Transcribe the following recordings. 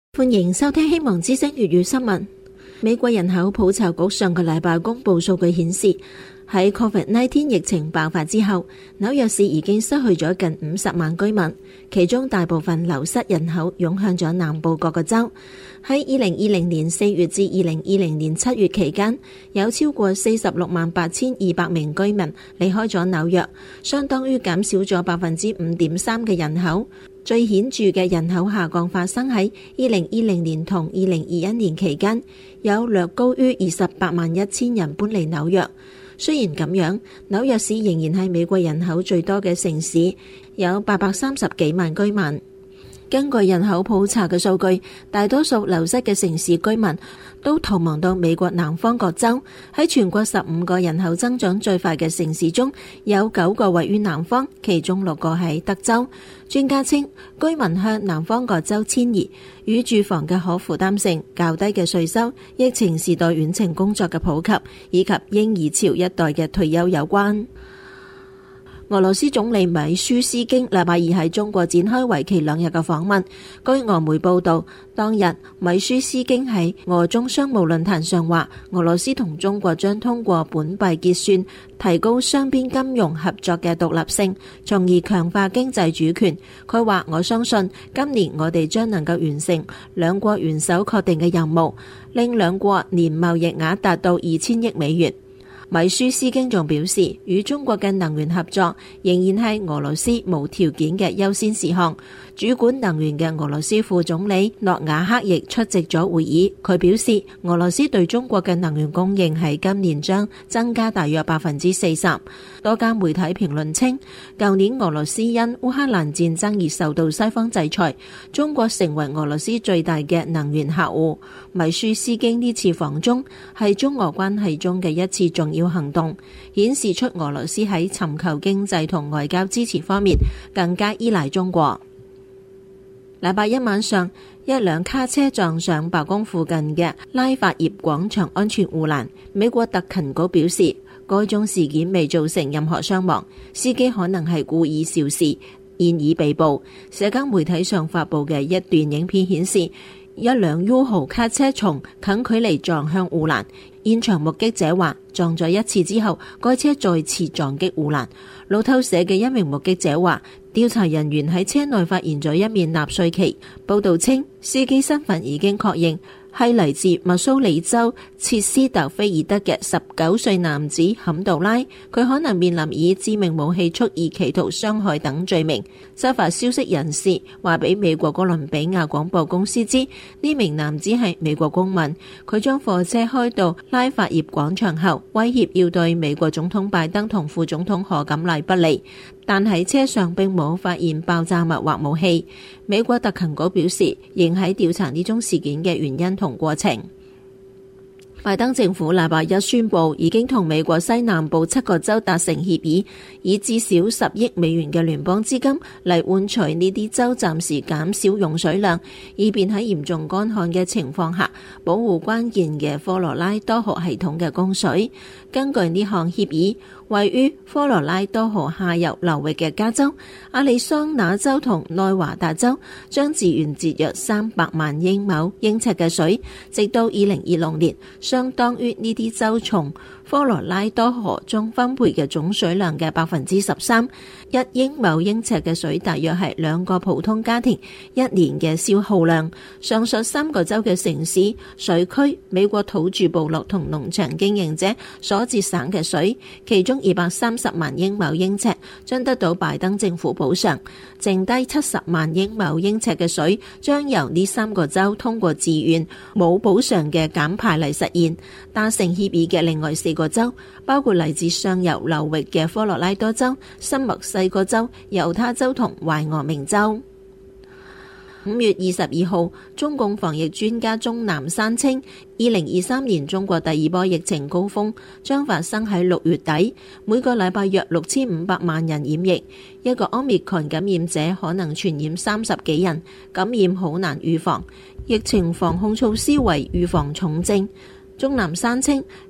歡迎收聽希望之聲粵語新聞。美國人口普查局上個禮拜公布數據顯示，喺 COVID-19 疫情爆發之後，紐約市已經失去咗近50萬居民，其中大部分流失人口湧向咗南部各個州。喺2020年4月至2020年7月期間，有超過468200名居民離開咗紐約，相當於減少咗 5.3% 嘅人口。最顯著嘅人口下降發生喺2020年同2021年期間，有略高於281000人搬離紐約。雖然咁樣，紐約市仍然係美國人口最多嘅城市，有830幾萬居民。根據人口普查嘅數據，大多數流失嘅城市居民都逃亡到美國南方各州。喺全國15個人口增長最快嘅城市中，有9個位於南方，其中6個喺德州。專家稱，居民向南方各州遷移，與住房嘅可負擔性、較低嘅稅收、疫情時代遠程工作嘅普及，以及嬰兒潮一代嘅退休有關。俄羅斯總理米舒斯京禮拜二喺中國展開為期2日嘅訪問。據俄媒報道，當日米舒斯京喺俄中商務論壇上話，俄羅斯同中國將通過本幣結算，提高雙邊金融合作嘅獨立性，從而強化經濟主權。佢話：我相信今年我哋將能夠完成兩國元首確定嘅任務，令兩國年貿易額達到2000億美元。米舒斯京仲表示，與中國嘅能源合作仍然係俄羅斯無條件嘅優先事項。主管能源嘅俄羅斯副總理諾瓦克亦出席咗會議。佢表示，俄羅斯對中國嘅能源供應喺今年將增加大約 40%。多間媒體評論稱，舊年俄羅斯因烏克蘭戰爭而受到西方制裁，中國成為俄羅斯最大嘅能源客戶。米舒斯京呢次訪中係中俄關係中嘅一次重要行動，顯示出俄羅斯喺尋求經濟同外交支持方面更加依賴中國。禮拜一晚上，一輛卡車撞上白宮附近嘅拉法葉廣場安全護欄。美國特勤局表示，該宗事件未造成任何傷亡，司機可能係故意肇事，現已被捕。社交媒體上發布嘅一段影片顯示，一輛 U 號卡車從近距離撞向護欄。現場目擊者話，撞咗一次之後，該車再次撞擊護欄。路透社嘅一名目擊者話，調查人員喺車內發現咗一面納粹旗。報道稱，司機身份已經確認，係嚟自密蘇里州切斯特菲爾德嘅19歲男子坎杜拉，佢可能面臨以致命武器蓄意企圖傷害等罪名。執法消息人士話俾美國哥倫比亞廣播公司知，呢名男子係美國公民，佢將貨車開到拉法葉廣場後，威脅要對美國總統拜登同副總統賀錦麗不利，但喺車上並冇發現爆炸物或武器。美國特勤局表示，仍喺調查呢宗事件嘅原因同過程。拜登政府禮拜一宣布，已經同美國西南部7個州達成協議，以至少10億美元嘅聯邦資金嚟換取呢啲州暫時減少用水量，以便喺嚴重乾旱嘅情況下保護關鍵嘅科羅拉多河系統嘅供水。根據呢項協議，位於科羅拉多河下游流域嘅加州、亞利桑那州同內華達州將自願節約300萬英畝英尺嘅水，直到2026年，相當於呢啲州從科羅拉多河中分配嘅總水量嘅 13%。1英畝英尺嘅水大約係2個普通家庭一年嘅消耗量。上述3個州嘅城市、水區、美國土著部落同農場經營者所節省嘅水，其中230萬英畝英尺將得到拜登政府補償，剩低70萬英畝英尺嘅水將由呢3個州通過自願冇補償嘅減排嚟實現。達成協議嘅另外4個州，包括嚟自上游流域嘅科羅拉多州、新墨西哥州、猶他州同懷俄明州。5月22號，中共防疫專家鍾南山稱，2023年中國第二波疫情高峰將發生喺6月底，每個禮拜約6500萬人染疫，一個 Omicron 感染者可能傳染30幾人，感染好難預防，疫情防控措施為預防重症。鍾南山稱，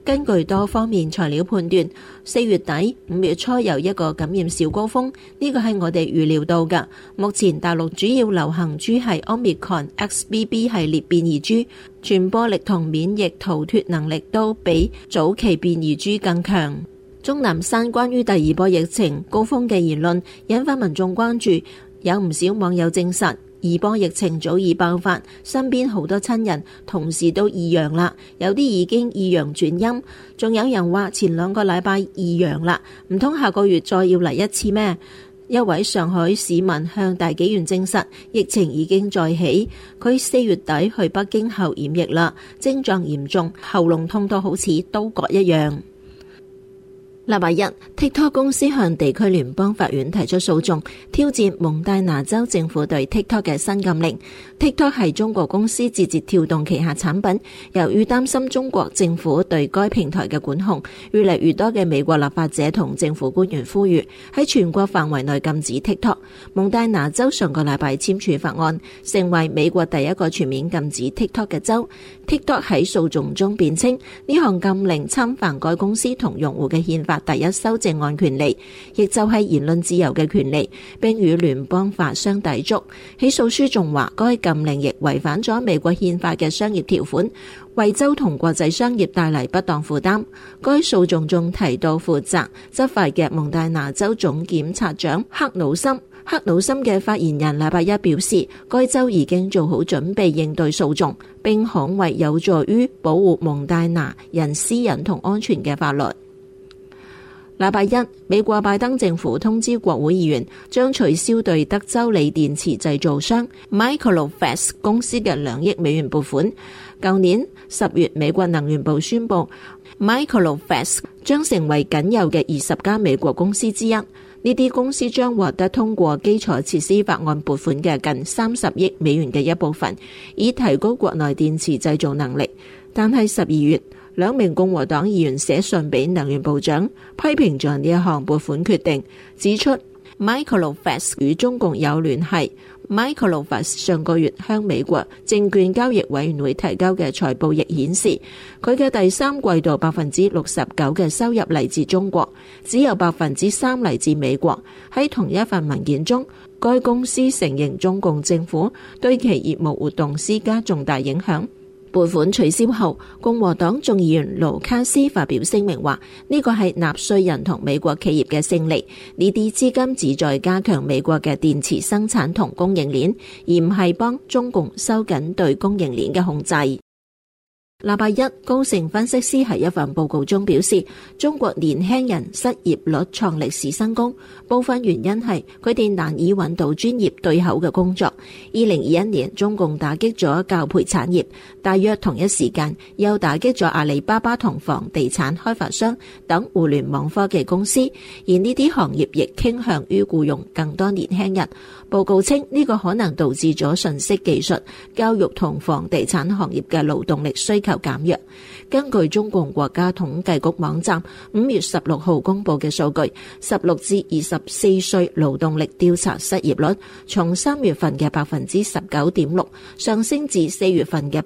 根據多方面材料判斷，4月底、5月初有一個感染小高峰，呢個係我哋預料到嘅。目前大陸主要流行株係 Omicron XBB 系列變異株，傳播力同免疫逃脫能力都比早期變異株更強。鍾南山關於第二波疫情高峰嘅言論引發民眾關注，有唔少網友證實二波疫情早已爆發，身邊好多親人同事都異陽啦，有啲已經異陽轉陰，仲有人話前2個禮拜異陽啦，唔通下個月再要嚟一次咩？一位上海市民向大紀元證實疫情已經再起，佢4月底去北京後染疫啦，症狀嚴重，喉嚨痛到好似刀割一樣。禮拜一 TikTok 公司向地區聯邦法院提出訴訟，挑戰蒙大拿州政府對 TikTok 嘅新禁令。TikTok 係中國公司字節跳動旗下產品，由於擔心中國政府對該平台嘅管控，越嚟越多嘅美國立法者同政府官員呼籲喺全國範圍內禁止 TikTok。蒙大拿州上個禮拜簽署法案，成為美國第一個全面禁止 TikTok 嘅州。TikTok 喺訴訟中辯稱呢項禁令侵犯該公司同用戶嘅憲法第一修正案權利，亦就係言論自由嘅權利，並與聯邦法相抵觸。起訴書仲話，該禁令亦違反咗美國憲法嘅商業條款，為州同國際商業帶嚟不當負擔。該訴訟中提到負責執法嘅蒙大拿州總檢察長克魯森。克魯森嘅發言人禮拜一表示，該州已經做好準備應對訴訟，並捍衛有助於保護蒙大拿人私隱同安全嘅法律。禮拜一，美國拜登政府通知國會議員將取消對德州鋰電池製造商 Microvast 公司嘅2億美元撥款。舊年10月，美國能源部宣布 Microvast 將成為僅有嘅20家美國公司之一。呢啲公司將獲得通過基礎設施法案撥款嘅近30億美元嘅一部分，以提高國內電池製造能力。但係12月，2名共和黨議員寫信俾能源部長，批評咗呢一項撥款決定，指出 Microvast 與中共有聯繫。Microvast 上個月向美國證券交易委員會提交嘅財報亦顯示，佢嘅第三季度69%嘅收入嚟自中國，只有3%嚟自美國。喺同一份文件中，該公司承認中共政府對其業務活動施加重大影響。撥款取消後，共和黨眾議員盧卡斯發表聲明話，呢個係納稅人同美國企業嘅勝利，呢啲資金旨在加強美國嘅電池生產同供應鏈，而唔係幫中共收緊對供應鏈嘅控制。禮拜一，高盛分析師喺一份報告中表示，中國年輕人失業率創歷史新高，部分原因係佢哋難以揾到專業對口嘅工作。2021年，中共打擊咗教培產業，大約同一時間又打擊咗阿里巴巴同房地產開發商等互聯網科技公司，而呢啲行業亦傾向於僱用更多年輕人。報告稱，呢個可能導致咗信息技術、教育同房地產行業嘅勞動力需求減弱。根據中共國家統計局網站5月16號公布嘅數據，16至24歲勞動力調查失業率從3月份嘅19.6%上升至4月份嘅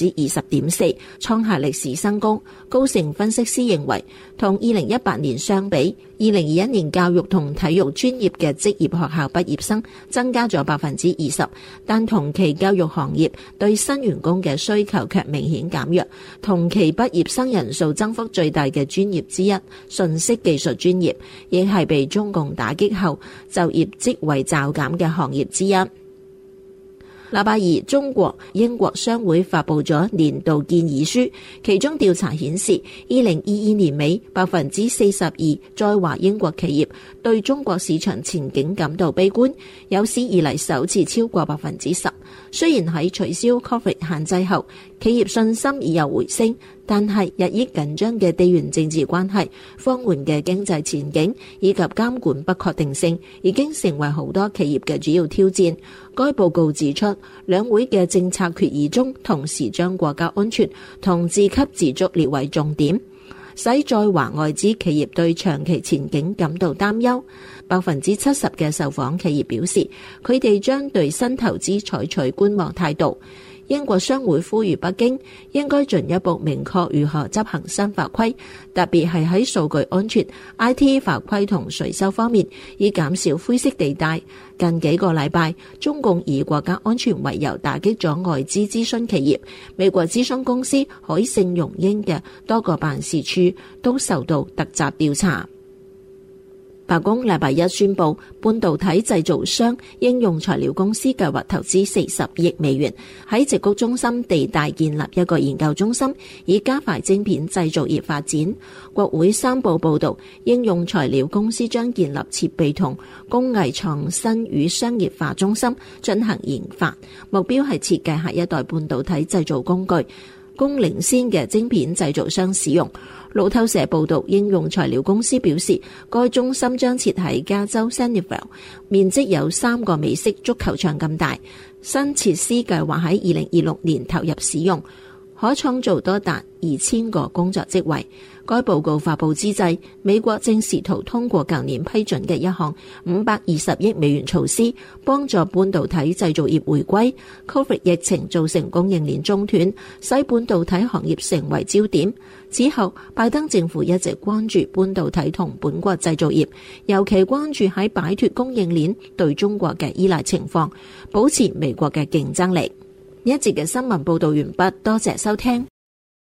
20.4%，創下歷史新高。高盛分析師認為，同2018年相比，2021年教育同體育專業嘅職業學校畢業生增加咗20%，但同期教育行業對新員工嘅需求卻明顯減弱。同期畢業生人數增幅最大嘅專業之一，信息技術專業，亦係被中共打擊後就業職位驟減嘅行業之一。禮拜二，中國英國商會發布咗年度建議書，其中調查顯示，2022年尾42%在華英國企業對中國市場前景感到悲觀，有史以嚟首次超過10%。雖然喺取消 Covid 限制後，企業信心已有回升，但係日益緊張嘅地緣政治關係、放緩嘅經濟前景以及監管不確定性，已經成為好多企業嘅主要挑戰。該報告指出，兩會嘅政策決議中同時將國家安全同自給自足列為重點，使在華外資企業對長期前景感到擔憂。70%嘅受訪企業表示，佢哋將對新投資採取觀望態度。 英國商會呼籲北京應該進一步明確如何執行新法規，特別係喺數據安全、IT 法規同稅收方面，以減少灰色地帶。近幾個禮拜，中共以國家安全為由打擊咗外資諮詢企業，美國諮詢公司海信融英嘅多個辦事處都受到突襲調查。白宮禮拜一宣布，半導體製造商應用材料公司計劃投資40億美元喺矽谷中心地帶建立一個研究中心，以加快晶片製造業發展。國會三部報道，應用材料公司將建立設備同工藝創新與商業化中心，進行研發，目標係設計下一代半導體製造工具，供領先嘅晶片製造商使用。路透社報道，應用材料公司表示，該中心將設喺加州 Sunnyvale， 面積有3個美式足球場咁大。新設施計劃喺2026年投入使用，可創造多達2000個工作職位。該報告發佈之際，美國正試圖通過舊年批准嘅一項520億美元措施，幫助半導體製造業回歸。Covid 疫情造成供應鏈中斷，使半導體行業成為焦點。此後，拜登政府一直關注半導體同本國製造業，尤其關注喺擺脫供應鏈對中國嘅依賴情況，保持美國嘅競爭力。呢一節嘅新聞報道完畢，多謝收聽。